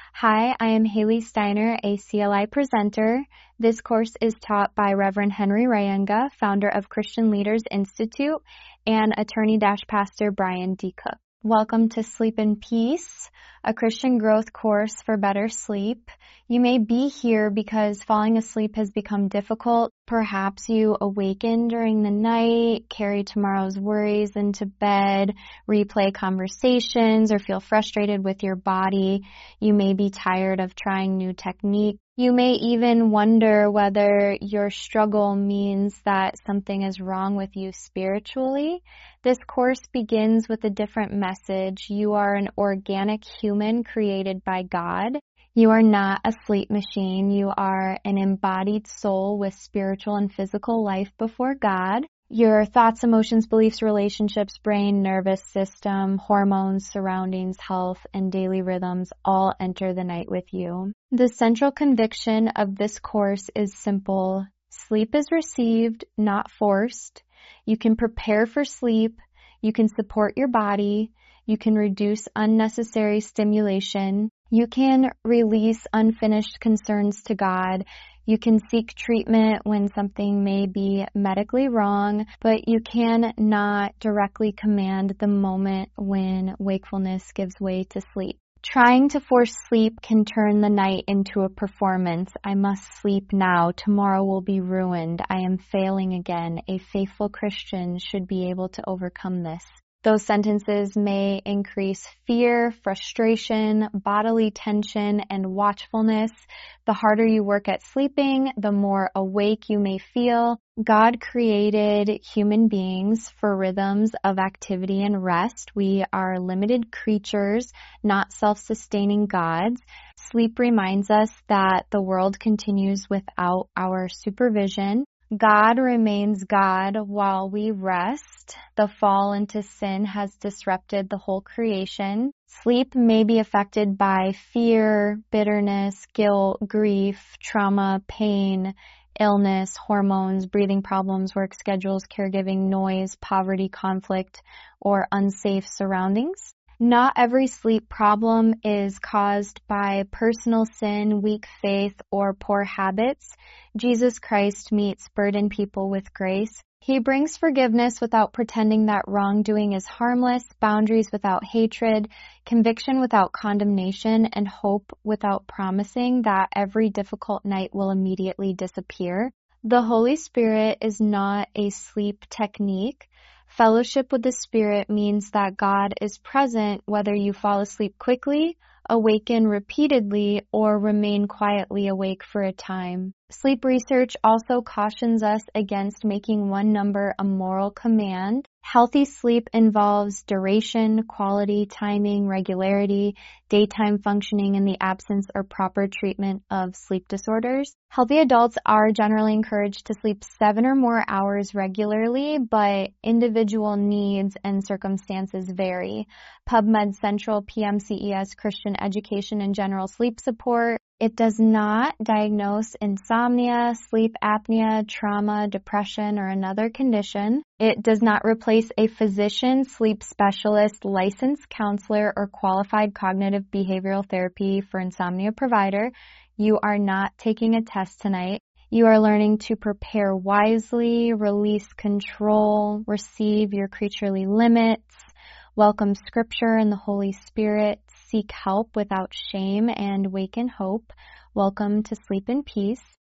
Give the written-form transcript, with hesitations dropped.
Hi, I am Haley Steiner, a CLI presenter. This course is taught by Reverend Henry Rayanga, founder of Christian Leaders Institute, and attorney-pastor Brian D. Cook. Welcome to Sleep in Peace, a Christian growth course for better sleep. You may be here because falling asleep has become difficult. Perhaps you awaken during the night, carry tomorrow's worries into bed, replay conversations, or feel frustrated with your body. You may be tired of trying new techniques. You may even wonder whether your struggle means that something is wrong with you spiritually. This course begins with a different message. You are an organic human created by God. You are not a sleep machine. You are an embodied soul with spiritual and physical life before God. Your thoughts, emotions, beliefs, relationships, brain, nervous system, hormones, surroundings, health, and daily rhythms all enter the night with you. The central conviction of this course is simple. Sleep is received, not forced. You can prepare for sleep. You can support your body. You can reduce unnecessary stimulation. You can release unfinished concerns to God. You can seek treatment when something may be medically wrong, but you cannot directly command the moment when wakefulness gives way to sleep. Trying to force sleep can turn the night into a performance. I must sleep now. Tomorrow will be ruined. I am failing again. A faithful Christian should be able to overcome this. Those sentences may increase fear, frustration, bodily tension, and watchfulness. The harder you work at sleeping, the more awake you may feel. God created human beings for rhythms of activity and rest. We are limited creatures, not self-sustaining gods. Sleep reminds us that the world continues without our supervision. God remains God while we rest. The fall into sin has disrupted the whole creation. Sleep may be affected by fear, bitterness, guilt, grief, trauma, pain, illness, hormones, breathing problems, work schedules, caregiving, noise, poverty, conflict, or unsafe surroundings. Not every sleep problem is caused by personal sin, weak faith, or poor habits. Jesus Christ meets burdened people with grace. He brings forgiveness without pretending that wrongdoing is harmless, boundaries without hatred, conviction without condemnation, and hope without promising that every difficult night will immediately disappear. The Holy Spirit is not a sleep technique. Fellowship with the Spirit means that God is present whether you fall asleep quickly, awaken repeatedly, or remain quietly awake for a time. Sleep research also cautions us against making one number a moral command. Healthy sleep involves duration, quality, timing, regularity, daytime functioning in the absence or proper treatment of sleep disorders. Healthy adults are generally encouraged to sleep 7 or more hours regularly, but individual needs and circumstances vary. PubMed Central, PMCES, Christian Education and General Sleep Support. It does not diagnose insomnia, sleep apnea, trauma, depression, or another condition. It does not replace a physician, sleep specialist, licensed counselor, or qualified cognitive behavioral therapy for insomnia provider. You are not taking a test tonight. You are learning to prepare wisely, release control, receive your creaturely limits, welcome Scripture and the Holy Spirit, seek help without shame, and wake in hope. Welcome to Sleep in Peace.